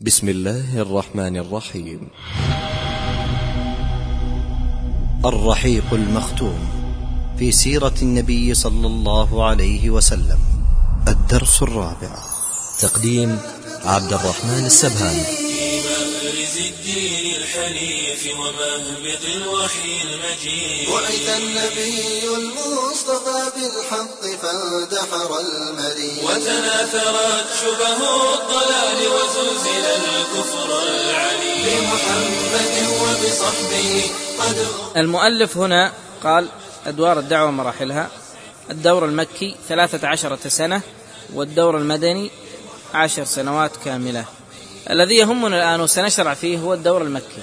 بسم الله الرحمن الرحيم. الرحيق المختوم في سيرة النبي صلى الله عليه وسلم، الدرس الرابع. تقديم عبد الرحمن السبهاني. في مأرز الدين الحنيف ومهبط الوحي المجيد، بعث النبي المصطفى بالحق فاندحر المريض، وتناثرت شبه الضلال وزلزل الكفر العليم. بمحمد وبصحبه قد المؤلف هنا قال أدوار الدعوة مراحلها. الدور المكي 13 سنة، والدور المدني 10 سنوات كاملة. الذي يهمنا الآن وسنشرع فيه هو الدور المكي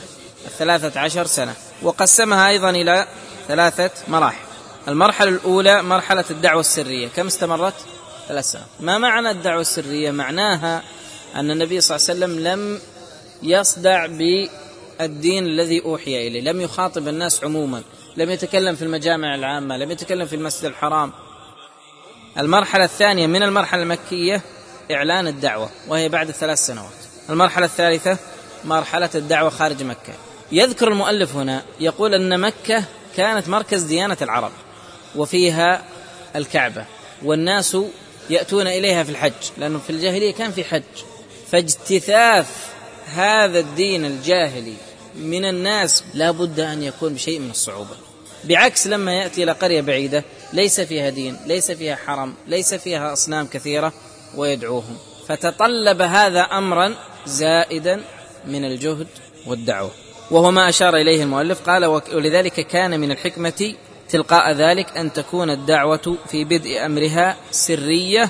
13 سنة، وقسمها أيضا إلى 3 مراحل. المرحلة الأولى مرحلة الدعوة السرية، كم استمرت؟ 3 سنوات. ما معنى الدعوة السرية؟ معناها أن النبي صلى الله عليه وسلم لم يصدع بالدين الذي أوحي إليه، لم يخاطب الناس عموما، لم يتكلم في المجامع العامة، لم يتكلم في المسجد الحرام. المرحلة الثانية من المرحلة المكية إعلان الدعوة، وهي بعد 3 سنوات. المرحلة الثالثة مرحلة الدعوة خارج مكة. يذكر المؤلف هنا يقول أن مكة كانت مركز ديانة العرب، وفيها الكعبة، والناس يأتون إليها في الحج، لأنه في الجاهلية كان في حج. فاجتثاث هذا الدين الجاهلي من الناس لا بد أن يكون بشيء من الصعوبة، بعكس لما يأتي إلى قرية بعيدة ليس فيها دين، ليس فيها حرم، ليس فيها أصنام كثيرة ويدعوهم. فتطلب هذا أمرا زائدا من الجهد والدعوة، وهو ما أشار إليه المؤلف. قال: ولذلك كان من الحكمة تلقاء ذلك أن تكون الدعوة في بدء أمرها سرية،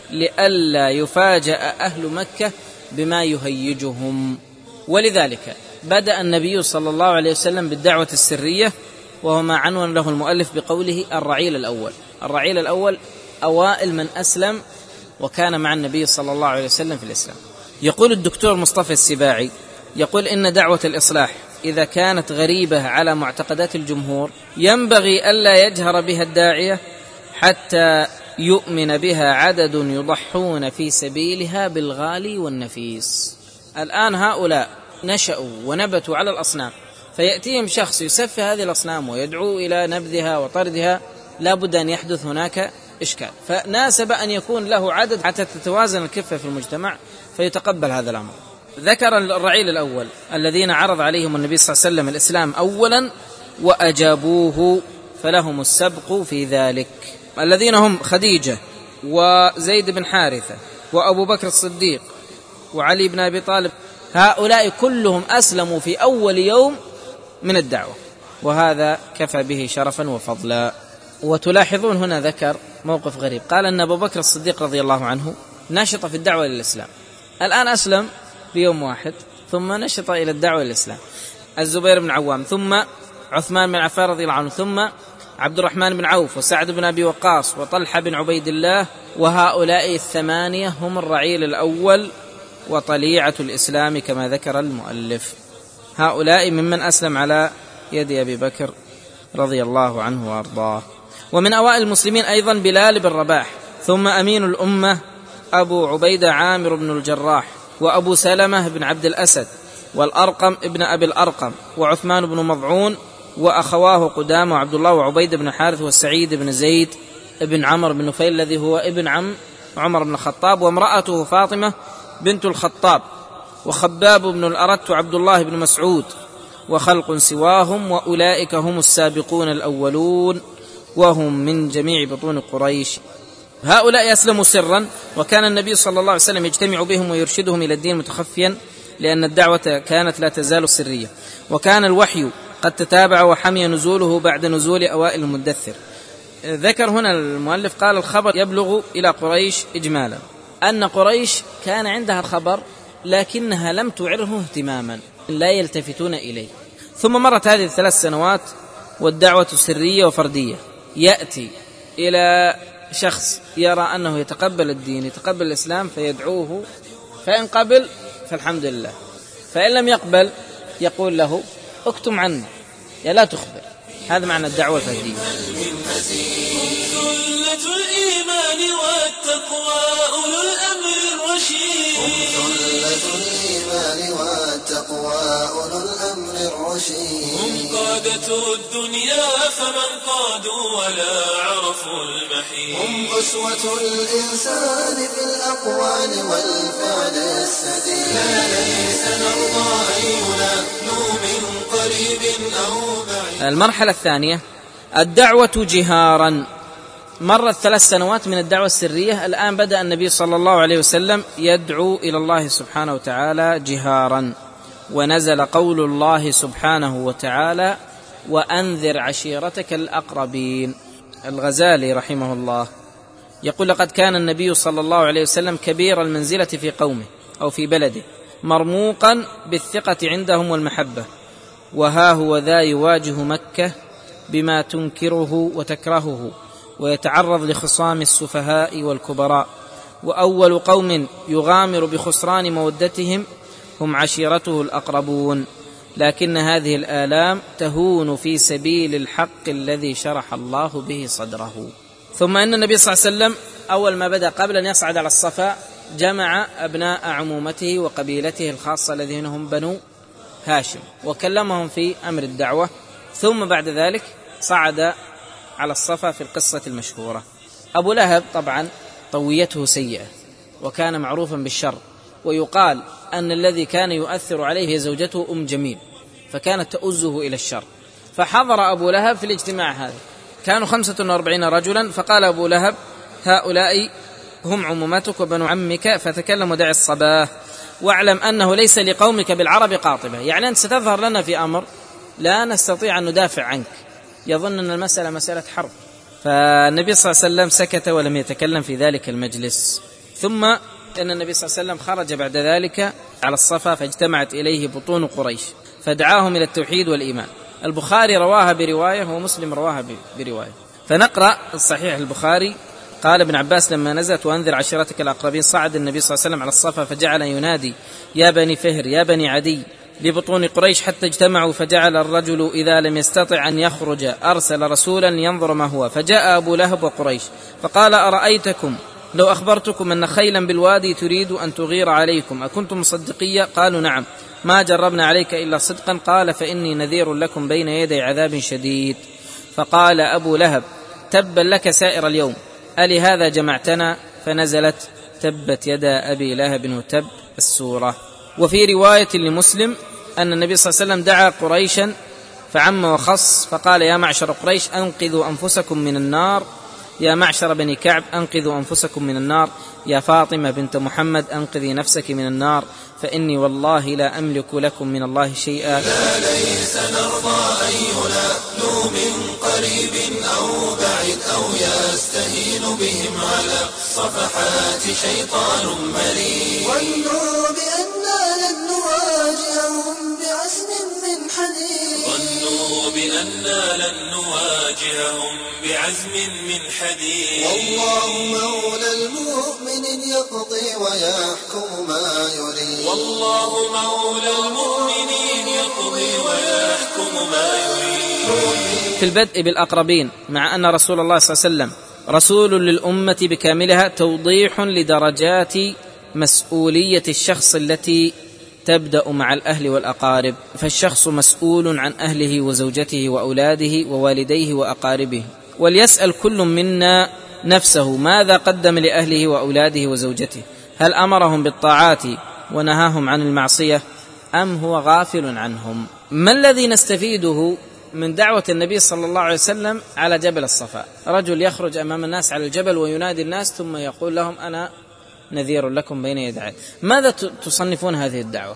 لئلا يفاجأ أهل مكة بما يهيجهم. ولذلك بدأ النبي صلى الله عليه وسلم بالدعوة السرية، وهو ما عنون له المؤلف بقوله الرعيل الأول. الرعيل الأول أوائل من أسلم وكان مع النبي صلى الله عليه وسلم في الإسلام. يقول الدكتور مصطفى السباعي، يقول إن دعوة الإصلاح إذا كانت غريبة على معتقدات الجمهور ينبغي ألا يجهر بها الداعية حتى يؤمن بها عدد يضحون في سبيلها بالغالي والنفيس. الآن هؤلاء نشأوا ونبتوا على الأصنام، فيأتيهم شخص يسفه هذه الأصنام ويدعو إلى نبذها وطردها، لا بد أن يحدث هناك إشكال، فناسب أن يكون له عدد حتى تتوازن الكفة في المجتمع فيتقبل هذا الأمر. ذكر الرعيل الأول الذين عرض عليهم النبي صلى الله عليه وسلم الإسلام أولا وأجابوه، فلهم السبق في ذلك، الذين هم خديجة وزيد بن حارثة وأبو بكر الصديق وعلي بن أبي طالب. هؤلاء كلهم أسلموا في أول يوم من الدعوة، وهذا كفى به شرفا وفضلا. وتلاحظون هنا ذكر موقف غريب، قال أن أبو بكر الصديق رضي الله عنه نشط في الدعوة للإسلام، الآن أسلم في يوم واحد ثم نشط إلى الدعوة للإسلام. الزبير بن عوام، ثم عثمان بن عفان رضي الله عنه، ثم عبد الرحمن بن عوف وسعد بن أبي وقاص وطلحة بن عبيد الله، وهؤلاء 8 هم الرعيل الأول وطليعة الإسلام كما ذكر المؤلف. هؤلاء ممن أسلم على يد أبي بكر رضي الله عنه وأرضاه. ومن أوائل المسلمين أيضا بلال بن رباح، ثم أمين الأمة أبو عبيدة عامر بن الجراح، وأبو سلمة بن عبد الأسد، والأرقم ابن أبي الأرقم، وعثمان بن مضعون، وأخواه قدامة وعبد الله وعبيد بن حارث، والسعيد بن زيد بن عمر بن نفيل الذي هو ابن عم عمر بن الخطاب، وامرأته فاطمة بنت الخطاب، وخباب بن الأرت وعبد الله بن مسعود، وخلق سواهم، وأولئك هم السابقون الأولون وهم من جميع بطون قريش. هؤلاء أسلموا سرا، وكان النبي صلى الله عليه وسلم يجتمع بهم ويرشدهم إلى الدين متخفيا، لأن الدعوة كانت لا تزال سرية، وكان الوحي قد تتابع وحمي نزوله بعد نزول أوائل المدثر. ذكر هنا المؤلف قال الخبر يبلغ إلى قريش إجمالا، أن قريش كان عندها الخبر لكنها لم تعره اهتماما، لا يلتفتون إليه. ثم مرت هذه 3 سنوات والدعوة سرية وفردية. يأتي إلى شخص يرى أنه يتقبل الدين، يتقبل الإسلام، فيدعوه، فإن قبل فالحمد لله، فإن لم يقبل يقول له اكتم عني، يا لا تخبر. هذا معنى الدعوة الفردية. الإيمان والتقوى أولو الأمر الرشيد، أئمة الإيمان والتقوى أولو الأمر الرشيد. هم قادة الدنيا فمن قادوا ولا عرفوا المحيط. هم أسوة الإنسان في الأقوال والفعل السديد. لا ليس نرضى أن ينالوا من قريب أو بعيد. المرحلة الثانية الدعوة جهارا. مرت 3 سنوات من الدعوة السرية، الآن بدأ النبي صلى الله عليه وسلم يدعو إلى الله سبحانه وتعالى جهارا، ونزل قول الله سبحانه وتعالى وأنذر عشيرتك الأقربين. الغزالي رحمه الله يقول لقد كان النبي صلى الله عليه وسلم كبير المنزلة في قومه أو في بلده، مرموقا بالثقة عندهم والمحبة، وها هو ذا يواجه مكة بما تنكره وتكرهه، ويتعرض لخصام السفهاء والكبراء، وأول قوم يغامر بخسران مودتهم هم عشيرته الأقربون، لكن هذه الآلام تهون في سبيل الحق الذي شرح الله به صدره. ثم أن النبي صلى الله عليه وسلم أول ما بدأ قبل أن يصعد على الصفا جمع أبناء عمومته وقبيلته الخاصة الذين هم بنو هاشم، وكلمهم في أمر الدعوة، ثم بعد ذلك صعد على الصفا في القصة المشهورة. أبو لهب طبعا طويته سيئة وكان معروفا بالشر، ويقال أن الذي كان يؤثر عليه هي زوجته أم جميل، فكانت تؤزه إلى الشر. فحضر أبو لهب في الاجتماع هذا، كانوا 45 رجلا، فقال أبو لهب هؤلاء هم عمومتك وبنو عمك، فتكلم ودع الصباح، واعلم أنه ليس لقومك بالعرب قاطبة، يعني أنت ستظهر لنا في أمر لا نستطيع أن ندافع عنك، يظن أن المسألة مسألة حرب. فالنبي صلى الله عليه وسلم سكت ولم يتكلم في ذلك المجلس. ثم أن النبي صلى الله عليه وسلم خرج بعد ذلك على الصفا، فاجتمعت إليه بطون قريش فدعاهم إلى التوحيد والإيمان. البخاري رواها برواية ومسلم رواها برواية، فنقرأ الصحيح البخاري. قال ابن عباس لما نزلت وأنذر عشيرتك الأقربين صعد النبي صلى الله عليه وسلم على الصفا فجعل ينادي يا بني فهر يا بني عدي لبطون قريش حتى اجتمعوا، فجعل الرجل إذا لم يستطع أن يخرج أرسل رسولا ينظر ما هو، فجاء أبو لهب وقريش فقال أرأيتكم لو أخبرتكم أن خيلا بالوادي تريد أن تغير عليكم أكنتم مصدقية؟ قالوا نعم، ما جربنا عليك إلا صدقا. قال فإني نذير لكم بين يدي عذاب شديد. فقال أبو لهب تبا لك سائر اليوم، ألهذا جمعتنا؟ فنزلت تبت يدا أبي لهب وتب السورة. وفي رواية لمسلم أن النبي صلى الله عليه وسلم دعا قريشا فعم وخص، فقال يا معشر قريش أنقذوا أنفسكم من النار، يا معشر بني كعب أنقذوا أنفسكم من النار، يا فاطمة بنت محمد أنقذي نفسك من النار، فإني والله لا أملك لكم من الله شيئا. لا ليس نرضى أن ينالوا من قريب أو بعيد أو يستهين بهم على صفحات شيطان مريد. ظنوا بأننا لن نواجههم بعزم من حديد. ظنوا بأننا لن نواجههم بعزم من حديد. والله مولى المؤمن يقضي ويحكم ما يريد. والله مولى المؤمنين يقضي ويحكم ما يريد. في البدء بالأقربين، مع أن رسول الله صلى الله عليه وسلم رسول للأمة بكاملها، توضيح لدرجات مسؤولية الشخص التي تبدأ مع الأهل والأقارب، فالشخص مسؤول عن أهله وزوجته وأولاده ووالديه وأقاربه، وليسأل كل منا نفسه ماذا قدم لأهله وأولاده وزوجته، هل أمرهم بالطاعات ونهاهم عن المعصية أم هو غافل عنهم؟ ما الذي نستفيده من دعوة النبي صلى الله عليه وسلم على جبل الصفا؟ رجل يخرج أمام الناس على الجبل وينادي الناس ثم يقول لهم أنا نذير لكم بين يدي عذاب. ماذا تصنفون هذه الدعوة؟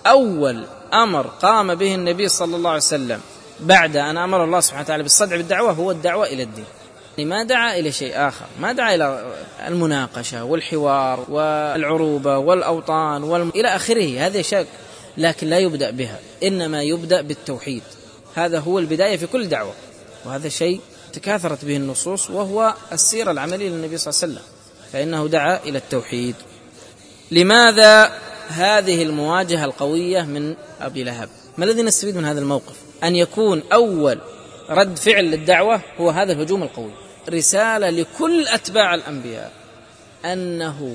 أول أمر قام به النبي صلى الله عليه وسلم بعد أن أمر الله سبحانه وتعالى بالصدع بالدعوة هو الدعوة إلى الدين. ما دعا إلى شيء آخر، ما دعا إلى المناقشة والحوار والعروبة والأوطان إلى آخره، هذا شيء، لكن لا يبدأ بها، إنما يبدأ بالتوحيد. هذا هو البداية في كل دعوة، وهذا شيء تكاثرت به النصوص، وهو السيرة العملية للنبي صلى الله عليه وسلم، فإنه دعا إلى التوحيد. لماذا هذه المواجهة القوية من أبي لهب؟ ما الذي نستفيد من هذا الموقف؟ أن يكون أول رد فعل للدعوة هو هذا الهجوم القوي، رسالة لكل أتباع الأنبياء أنه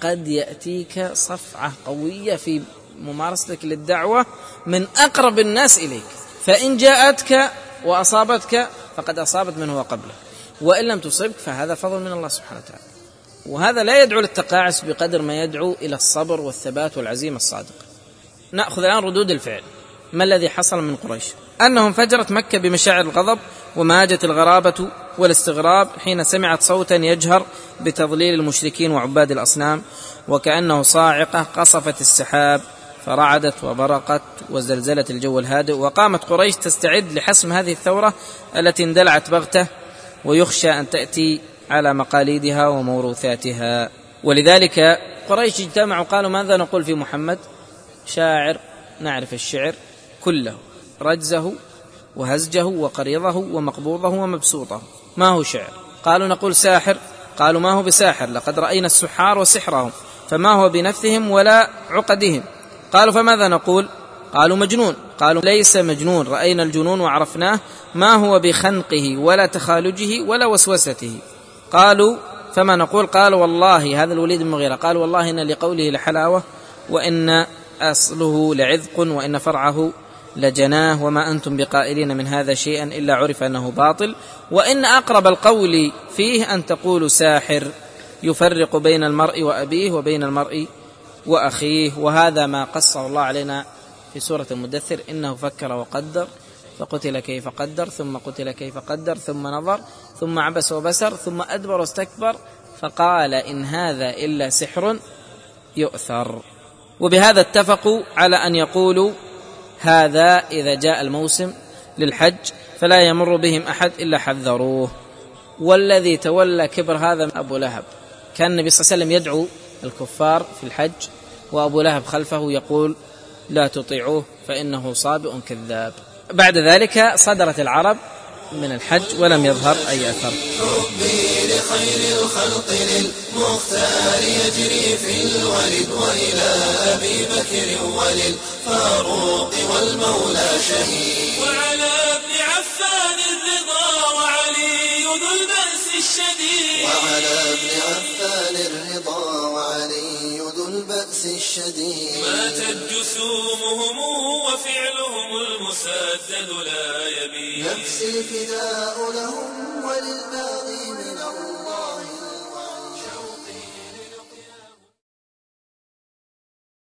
قد يأتيك صفعة قوية في ممارستك للدعوة من أقرب الناس إليك، فإن جاءتك وأصابتك فقد أصابت من هو قبلك، وإن لم تصبك فهذا فضل من الله سبحانه وتعالى. وهذا لا يدعو للتقاعس بقدر ما يدعو إلى الصبر والثبات والعزيمة الصادقة. نأخذ الآن ردود الفعل. ما الذي حصل من قريش؟ أنهم فجرت مكة بمشاعر الغضب وماجت الغرابة والاستغراب حين سمعت صوتا يجهر بتضليل المشركين وعباد الأصنام، وكأنه صاعقة قصفت السحاب فرعدت وبرقت وزلزلت الجو الهادئ. وقامت قريش تستعد لحسم هذه الثورة التي اندلعت بغتة ويخشى أن تأتي على مقاليدها وموروثاتها. ولذلك قريش اجتمعوا قالوا: ماذا نقول في محمد؟ شاعر، نعرف الشعر كله، رجزه وهزجه وقريضه ومقبوضه ومبسوطه. ما هو شعر؟ قالوا: نقول ساحر. قالوا: ما هو بساحر؟ لقد رأينا السحار وسحرهم فما هو بنفثهم ولا عقدهم. قالوا: فماذا نقول؟ قالوا: مجنون. قالوا: ليس مجنون، رأينا الجنون وعرفناه، ما هو بخنقه ولا تخالجه ولا وسوسته. قالوا: فما نقول؟ قالوا: والله، هذا الوليد بن المغيرة قال: والله إن لقوله لحلاوة، وإن أصله لعذق، وإن فرعه لجناه، وما أنتم بقائلين من هذا شيئا إلا عرف أنه باطل، وإن أقرب القول فيه أن تقول ساحر يفرق بين المرء وأبيه وبين المرء وأخيه. وهذا ما قصه الله علينا في سورة المدثر: إنه فكر وقدر فقتل كيف قدر ثم قتل كيف قدر ثم نظر ثم عبس وبسر ثم أدبر واستكبر فقال إن هذا إلا سحر يؤثر. وبهذا اتفقوا على أن يقولوا هذا إذا جاء الموسم للحج فلا يمر بهم أحد إلا حذروه. والذي تولى كبر هذا أبو لهب. كان النبي صلى الله عليه وسلم يدعو الكفار في الحج وأبو لهب خلفه يقول: لا تطيعوه فإنه صابئ كذاب. بعد ذلك صدرت العرب من الحج ولم يظهر أي أثر. حبي لخير الخلق للمختار يجري في الولد، وإلى أبي بكر وللفاروق والمولى شهيد، وعلى ابن عفان الرضا وعلي ذو البأس الشديد، وعلى ابن عفان الرضا وعلي ذو البأس الشديد. ماتت جسومهم وفعلهم المسدد لا يبين، نفسي فداء لهم وللباغي من الله.